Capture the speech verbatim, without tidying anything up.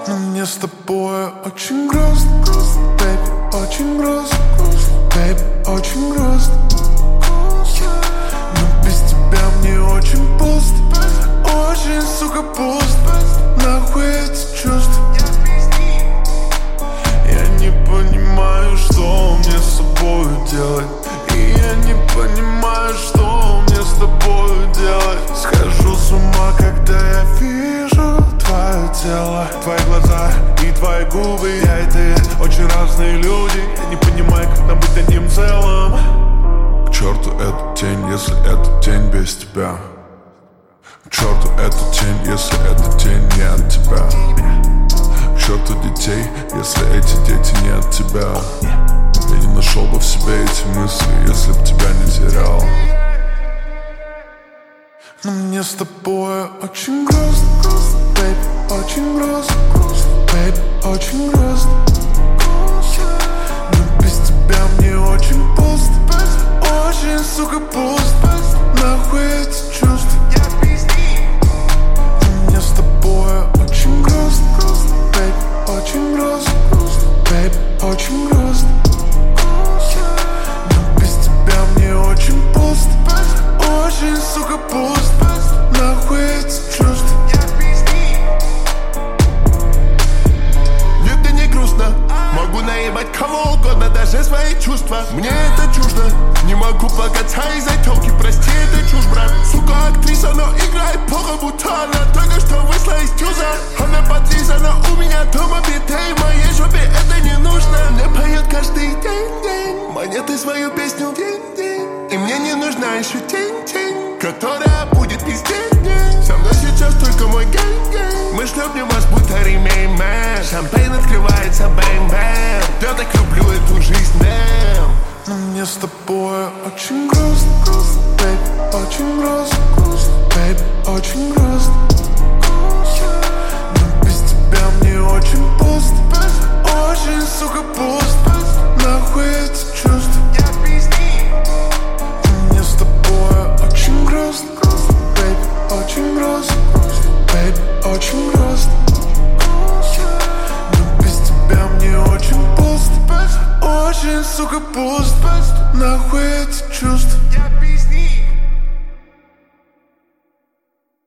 Но мне с тобой очень грустно, бэйби, очень грустно, бэйби, очень грустно. Но без тебя мне очень пусто, очень, сука, пусто. Нахуй эти чувства. Я не понимаю, что мне с собой делать. И я не понимаю, что мне с тобой делать. Схожу с ума, когда я вижу твое тело, твои глаза и твои губы. Я и ты очень разные люди. Я не понимаю, как нам быть одним целым. К черту эту тень, если эта тень без тебя. К черту эту тень, если эта тень не от тебя. К черту детей, если эти дети не от тебя. Я не нашел бы в себе эти мысли, если б тебя не терял. Но мне с тобой очень грустно, бэйби, очень грустно, бэйби, очень грустно. Но без тебя мне очень пусто, очень, сука, пусто. Нахуй эти чувства. Но мне с тобой очень грустно, бэйби, очень грустно, бэйби, очень грустно. Но без тебя мне очень пусто, очень, сука, пусто. Нахуй эти чувства. Нет, мне не грустно. Могу наебать кого угодно, даже свои чувства. Мне это чуждо. Не могу плакаться из-за тёлки, прости, это чушь, брат. Сука, актриса, но играет плохо, будто она только что вышла из тюза. Она подлизана у меня дома, бита, и моей жопе это не нужно. Мне поет каждый день, день монеты свою песню день, день. И мне не нужна еще тень, тень, которая будет везде. Со мной сейчас только мой гэнг-гэнг. Мы шлепнем вас, будто ремейн, мэн. Шампейн открывается, бэнг-бэнг. Я так люблю эту жизнь, мэм. Но мне с тобой очень грустно, бэйби, очень грустно, бэйби, очень грустно. Но без тебя мне очень пусто, очень, сука, пусто. Нахуй эти чувства. Но мне с тобой очень грустно, бэйби, очень грустно, бэйби, очень грустно. Но без тебя мне очень пусто, очень, сука, пусто. Нахуй эти чувства.